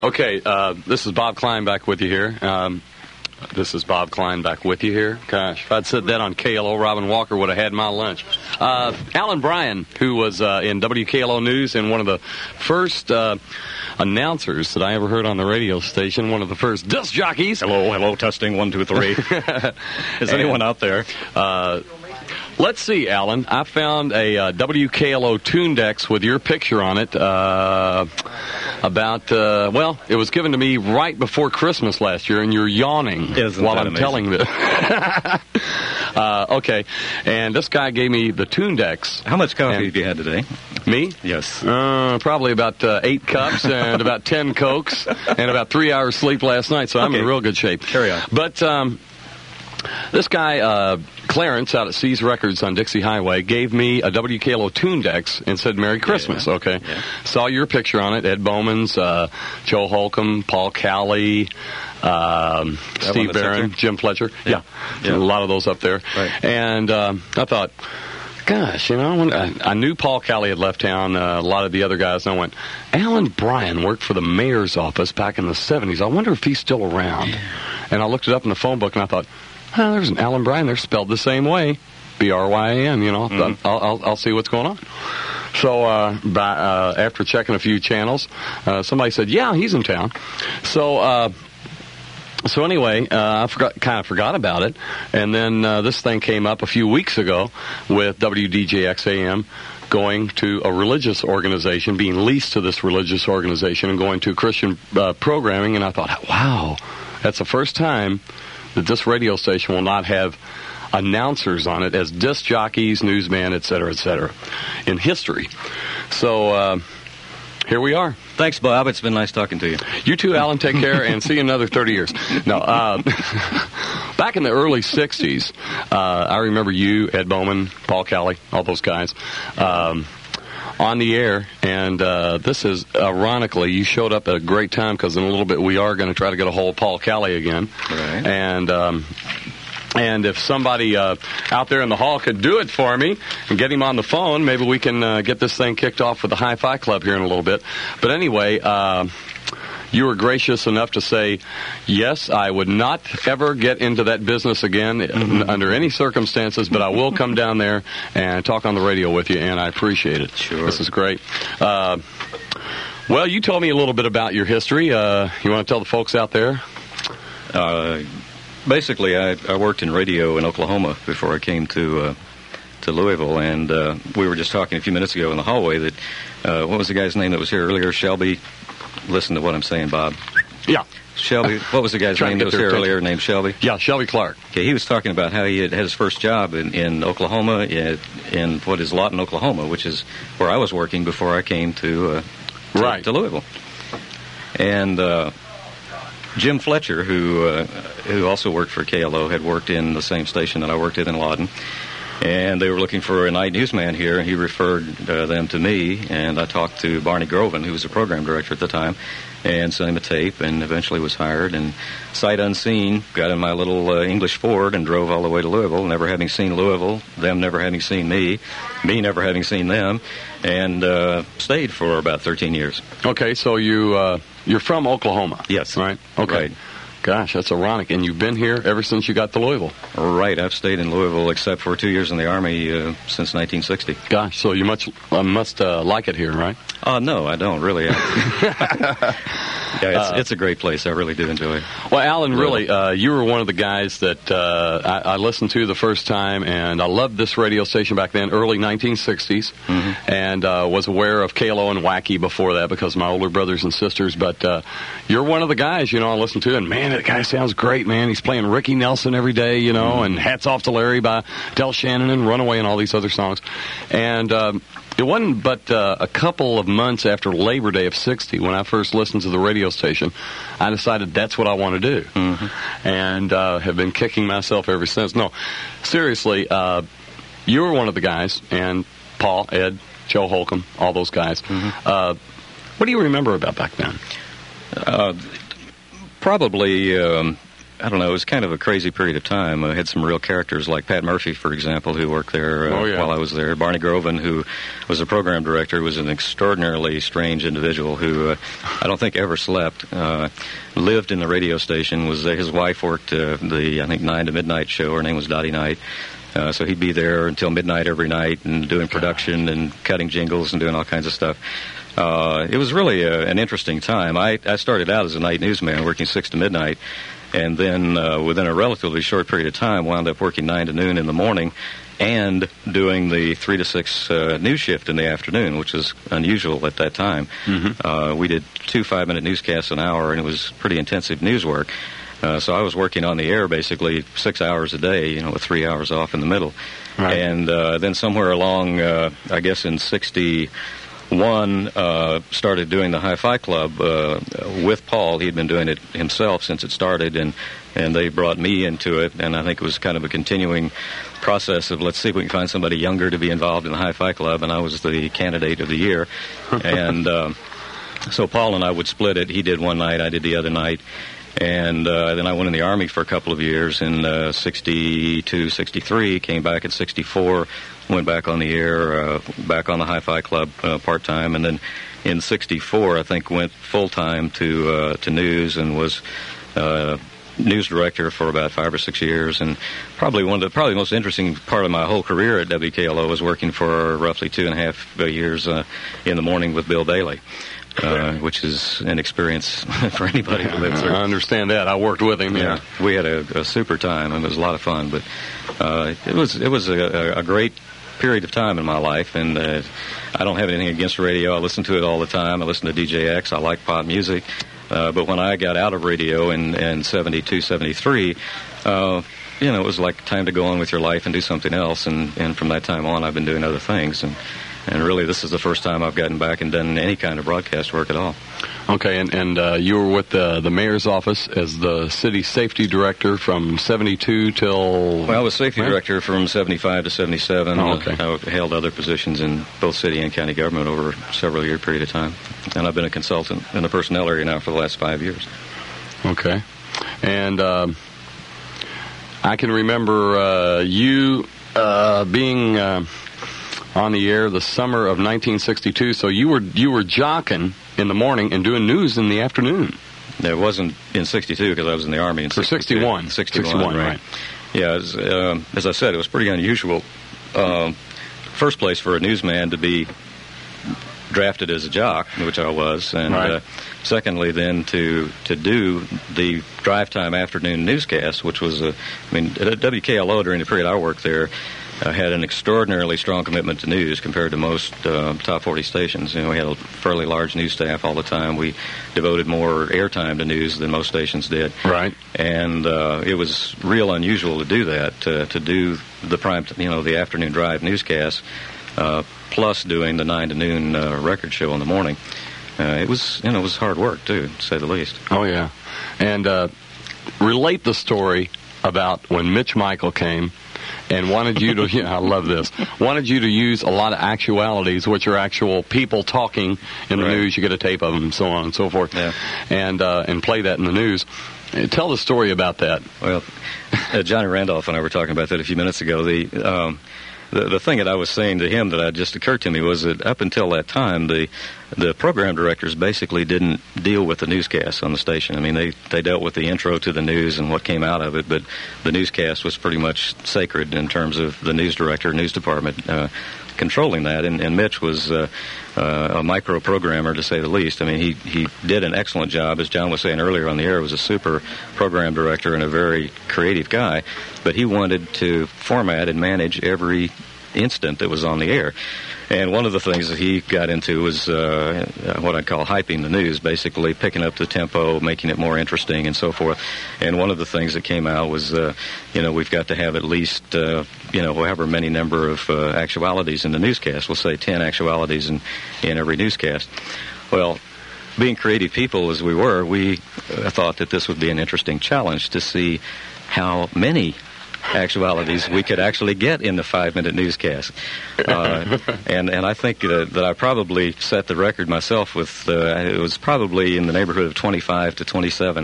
Okay, this is Bob Klein back with you here. Gosh, if I'd said that on KLO, Robin Walker would have had my lunch. Alan Bryan, who was in WKLO News and one of the first announcers that I ever heard on the radio station, one of the first disc jockeys. Hello, testing, 1, 2, 3. Is anyone out there? Let's see, Alan. I found a WKLO Tundex with your picture on it it was given to me right before Christmas last year, and you're yawning while I'm telling this. Okay, and this guy gave me the Tundex. How much coffee have you had today? Me? Yes. Probably about 8 cups and about 10 Cokes and about 3 hours sleep last night, so I'm in real good shape. Carry on. But this guy, Clarence, out at C's Records on Dixie Highway, gave me a WKLO Tundex and said, Merry Christmas, okay? Yeah. Saw your picture on it, Ed Bowman's, Joe Holcomb, Paul Calley, Steve Barron, Jim Fletcher. Yeah. A lot of those up there. Right. And I thought, gosh, I knew Paul Calley had left town, a lot of the other guys, and I went, Alan Bryan worked for the mayor's office back in the 70s. I wonder if he's still around. Yeah. And I looked it up in the phone book, and I thought, there's an Alan Bryan there, spelled the same way, Bryan, Mm-hmm. I'll see what's going on. So after checking a few channels, somebody said, yeah, he's in town. So anyway, I kind of forgot about it, and then this thing came up a few weeks ago with WDJX-AM going to a religious organization, being leased to this religious organization, and going to Christian programming, and I thought, wow, that's the first time that this radio station will not have announcers on it as disc jockeys, newsmen, et cetera, in history. So here we are. Thanks, Bob. It's been nice talking to you. You too, Alan. Take care, and see you in another 30 years. No, back in the early 60s, I remember you, Ed Bowman, Paul Calley, all those guys, on the air, and this is, ironically, you showed up at a great time, because in a little bit we are going to try to get a hold of Paul Calley again. Right. And if somebody out there in the hall could do it for me and get him on the phone, maybe we can get this thing kicked off with the Hi-Fi Club here in a little bit. But anyway, you were gracious enough to say, yes, I would not ever get into that business again under any circumstances, but I will come down there and talk on the radio with you, and I appreciate it. Sure. This is great. Well, you told me a little bit about your history. You want to tell the folks out there? Basically, I worked in radio in Oklahoma before I came to Louisville, and we were just talking a few minutes ago in the hallway that, what was the guy's name that was here earlier? Shelby. Listen to what I'm saying, Bob. Yeah. Shelby, what was the guy's name that was here earlier named Shelby? Yeah, Shelby Clark. Okay, he was talking about how he had his first job in Oklahoma, in what is Lawton, Oklahoma, which is where I was working before I came to Louisville. And Jim Fletcher, who also worked for KLO, had worked in the same station that I worked at in Lawton. And they were looking for a night newsman here, and he referred them to me, and I talked to Barney Groven, who was the program director at the time, and sent him a tape, and eventually was hired, and sight unseen, got in my little English Ford and drove all the way to Louisville, never having seen Louisville, them never having seen me never having seen them, and stayed for about 13 years. Okay, so you're from Oklahoma? Yes. Right? Okay. Right. Gosh, that's ironic. And you've been here ever since you got to Louisville? Right. I've stayed in Louisville except for 2 years in the Army since 1960. Gosh, so you must like it here, right? No, I don't, really. Yeah, it's a great place. I really do enjoy it. Well, Alan, really, you were one of the guys that I listened to the first time, and I loved this radio station back then, early 1960s, and was aware of KLO and Wacky before that because of my older brothers and sisters. But you're one of the guys, I listened to, and man, that guy sounds great, man. He's playing Ricky Nelson every day, and Hats Off to Larry by Del Shannon and Runaway and all these other songs. And it wasn't but a couple of months after Labor Day of 60 when I first listened to the radio station, I decided that's what I want to do. And have been kicking myself ever since. No, seriously, you were one of the guys, and Paul, Ed, Joe Holcomb, all those guys. What do you remember about back then? Probably I don't know, it was kind of a crazy period of time. I had some real characters like Pat Murphy, for example, who worked there while I was there. Barney Groven, who was a program director, was an extraordinarily strange individual who I don't think ever slept. Lived in the radio station. His wife worked the, I think, 9 to midnight show. Her name was Dottie Knight. So he'd be there until midnight every night and doing production and cutting jingles and doing all kinds of stuff. It was really an interesting time. I started out as a night newsman, working 6 to midnight, and then within a relatively short period of time wound up working 9 to noon in the morning and doing the 3 to 6 news shift in the afternoon, which was unusual at that time. Mm-hmm. We did 2 5-minute newscasts an hour, and it was pretty intensive news work. So I was working on the air basically 6 hours a day, with 3 hours off in the middle. Right. And then somewhere along, I guess in 61, started doing the Hi-Fi Club with Paul. He'd been doing it himself since it started, and they brought me into it. And I think it was kind of a continuing process of let's see if we can find somebody younger to be involved in the Hi-Fi Club, and I was the candidate of the year. And so Paul and I would split it. He did one night, I did the other night. And then I went in the Army for a couple of years in 62, 63, came back in 64, went back on the air, back on the Hi-Fi Club part-time, and then in 64 I think went full-time to news and was news director for about 5 or 6 years. And probably the most interesting part of my whole career at WKLO was working for roughly 2.5 years in the morning with Bill Bailey. Which is an experience for anybody who lives there. I understand that. I worked with him. Yeah, we had a super time. It was a lot of fun, but it was a great period of time in my life, and I don't have anything against radio. I listen to it all the time. I listen to DJX. I like pop music, but when I got out of radio in 72, 73, it was like time to go on with your life and do something else, and from that time on, I've been doing other things, and really, this is the first time I've gotten back and done any kind of broadcast work at all. Okay, and you were with the mayor's office as the city safety director from 72 till... Well, I was safety director from 75 to 77. Oh, okay. I held other positions in both city and county government over a several-year period of time. And I've been a consultant in the personnel area now for the last 5 years. Okay. And I can remember you being... on the air the summer of 1962, so you were jocking in the morning and doing news in the afternoon. It wasn't in 62 because I was in the Army in 61. 61, right. Yeah, as I said, it was pretty unusual. First place for a newsman to be drafted as a jock, which I was, and right. Secondly, then to do the drive time afternoon newscast, which was at WKLO during the period I worked there. Had an extraordinarily strong commitment to news compared to most top 40 stations. We had a fairly large news staff all the time. We devoted more airtime to news than most stations did. Right. And it was real unusual to do that, to do the prime, the afternoon drive newscast, plus doing the 9 to noon record show in the morning. It was hard work too, to say the least. Oh yeah, and relate the story about when Mitch Michael came. And wanted you to, I love this, wanted you to use a lot of actualities, which are actual people talking in the news. You get a tape of them, so on and so forth, yeah. And play that in the news. Tell the story about that. Well, Johnny Randolph and I were talking about that a few minutes ago. The thing that I was saying to him that just occurred to me was that up until that time, the program directors basically didn't deal with the newscasts on the station. I mean, they dealt with the intro to the news and what came out of it, but the newscast was pretty much sacred in terms of the news director, news department controlling that. And Mitch was a micro-programmer, to say the least. I mean, he did an excellent job. As John was saying earlier on the air, was a super program director and a very creative guy, but he wanted to format and manage every instant that was on the air. And one of the things that he got into was what I'd call hyping the news, basically picking up the tempo, making it more interesting, and so forth. And one of the things that came out was, we've got to have at least, however many number of actualities in the newscast. We'll say 10 actualities in every newscast. Well, being creative people as we were, we thought that this would be an interesting challenge to see how many actualities we could actually get in the 5-minute newscast. And I think that I probably set the record myself with, it was probably in the neighborhood of 25 to 27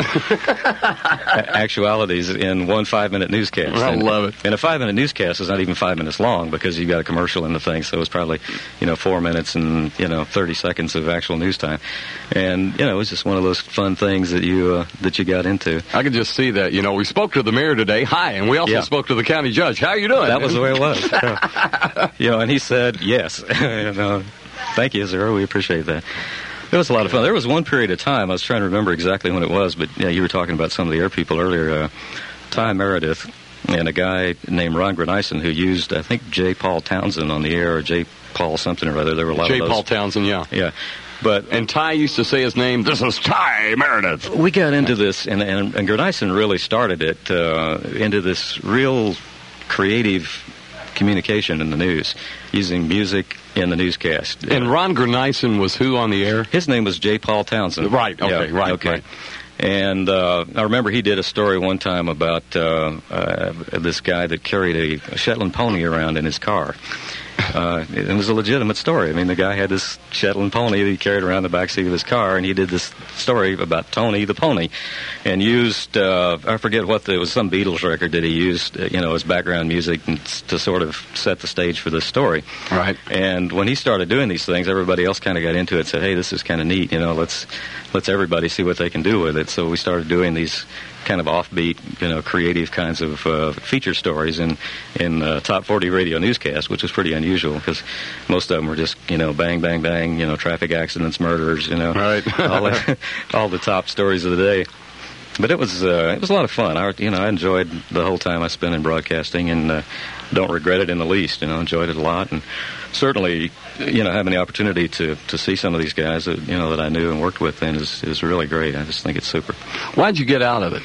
actualities in one 5-minute newscast. I love it. And a 5-minute newscast is not even 5 minutes long because you've got a commercial in the thing, so it's probably, 4 minutes and, 30 seconds of actual news time. And, it was just one of those fun things that you got into. I could just see that. We spoke to the mayor today. Hi. And we also spoke to the county judge. How are you doing? That was the way it was. And he said, yes. Thank you, sir. We appreciate that. It was a lot of fun. There was one period of time, I was trying to remember exactly when it was, but you were talking about some of the air people earlier. Ty Meredith and a guy named Ron Grenison who used, I think, J. Paul Townsend on the air, or J. Paul something or other. There were a lot of those. J. Paul Townsend, yeah. Yeah. And Ty used to say his name, "This is Ty Meredith." We got into this, and Grenison really started it into this real creative communication in the news, using music in the newscast. And Ron Grenison was who on the air? His name was J. Paul Townsend. Right, okay, yeah, right. And I remember he did a story one time about this guy that carried a Shetland pony around in his car. It was a legitimate story. I mean, the guy had this Shetland pony that he carried around the backseat of his car, and he did this story about Tony the pony, and used, I forget what, it was some Beatles record that he used, as background music to sort of set the stage for this story. Right. And when he started doing these things, everybody else kind of got into it and said, hey, this is kind of neat, let's everybody see what they can do with it. So we started doing these kind of offbeat, creative kinds of feature stories in Top 40 radio newscast, which was pretty unusual because most of them were just, bang, bang, bang, traffic accidents, murders, right. all the top stories of the day. But it was a lot of fun. I enjoyed the whole time I spent in broadcasting, and don't regret it in the least. Enjoyed it a lot, and certainly, having the opportunity to see some of these guys that that I knew and worked with then is really great. I just think it's super. Why'd you get out of it?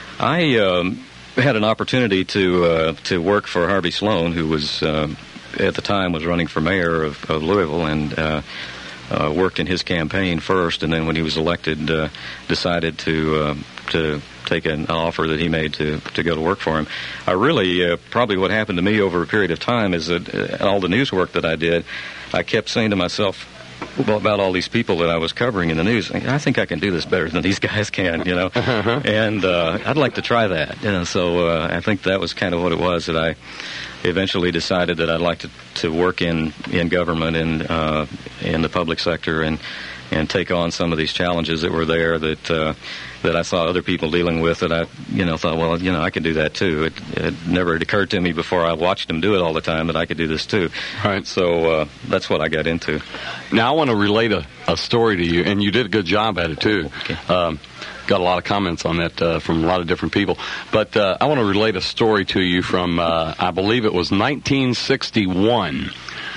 I had an opportunity to work for Harvey Sloan, who was at the time was running for mayor of Louisville, and worked in his campaign first, and then when he was elected, decided to take an offer that he made to go to work for him. I really, probably what happened to me over a period of time is that all the news work that I did, I kept saying to myself, about all these people that I was covering in the news, I think I can do this better than these guys can, and I'd like to try that. So I think that was kind of what it was, that I eventually decided that I'd like to work in government and in the public sector and take on some of these challenges that were there that I saw other people dealing with, that I thought, well, I can do that too. It never occurred to me before I watched them do it all the time that I could do this too. Right. So that's what I got into. Now I want to relate a story to you, and you did a good job at it too. Okay. Got a lot of comments on that from a lot of different people. But I want to relate a story to you from, I believe it was 1961.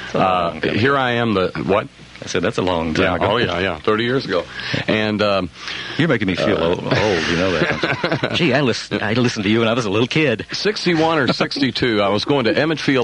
Here I am, what? I said, that's a long time ago. Oh, yeah, 30 years ago. And you're making me feel old, you know that. Gee, I listened to you when I was a little kid. 61 or 62, I was going to Emmett Field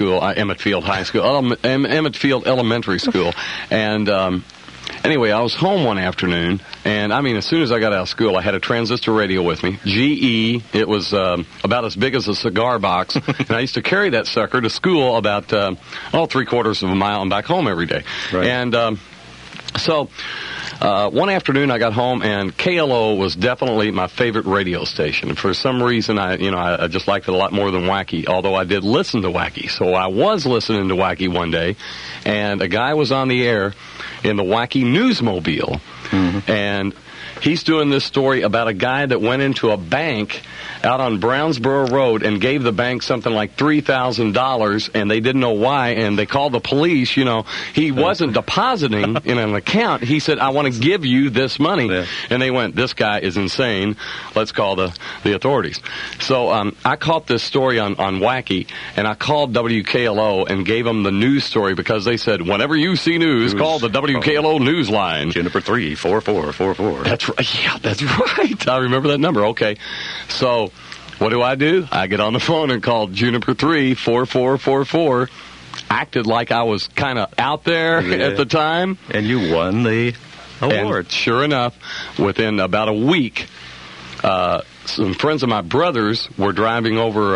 Elementary School. And anyway, I was home one afternoon, and as soon as I got out of school, I had a transistor radio with me, GE. It was about as big as a cigar box, and I used to carry that sucker to school about 3/4 of a mile and back home every day. Right. And so one afternoon I got home, and KLO was definitely my favorite radio station. And for some reason, I just liked it a lot more than Wacky, although I did listen to Wacky. So I was listening to Wacky one day, and a guy was on the air in the Wacky Newsmobile, and he's doing this story about a guy that went into a bank out on Brownsboro Road and gave the bank something like $3,000, and they didn't know why, and they called the police. He wasn't depositing in an account. He said, I want to give you this money. Yeah. And they went, this guy is insane. Let's call the authorities. So I caught this story on Wacky, and I called WKLO and gave them the news story, because they said, whenever you see news, call the WKLO news line. Juniper 34444. That's right. Yeah, that's right. I remember that number. Okay. So what do? I get on the phone and called Juniper 34444. Acted like I was kind of out there at the time. And you won the award. And sure enough, within about a week, some friends of my brother's were driving over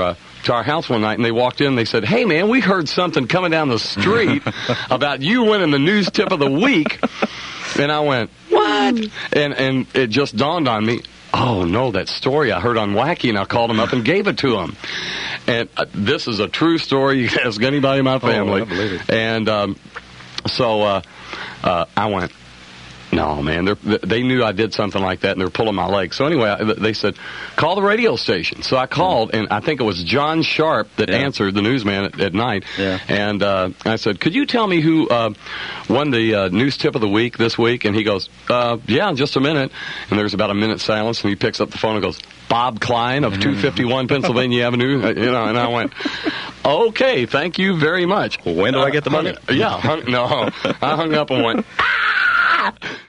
to our house one night, and they walked in and they said, "Hey, man, we heard something coming down the street about you winning the news tip of the week." And I went, "What?" And it just dawned on me, oh, no, that story I heard on Wacky, and I called him up and gave it to him. And this is a true story. You can ask anybody in my family. I believe it. And so I went, no, man, they knew I did something like that, and they were pulling my leg. So anyway, they said, call the radio station. So I called, and I think it was John Sharp that answered, the newsman at night. Yeah. And I said, could you tell me who won the news tip of the week this week? And he goes, yeah, in just a minute. And there's about a minute silence, and he picks up the phone and goes, Bob Klein of 251 Pennsylvania Avenue. And I went, okay, thank you very much. When do I get the money? I hung up and went, ah!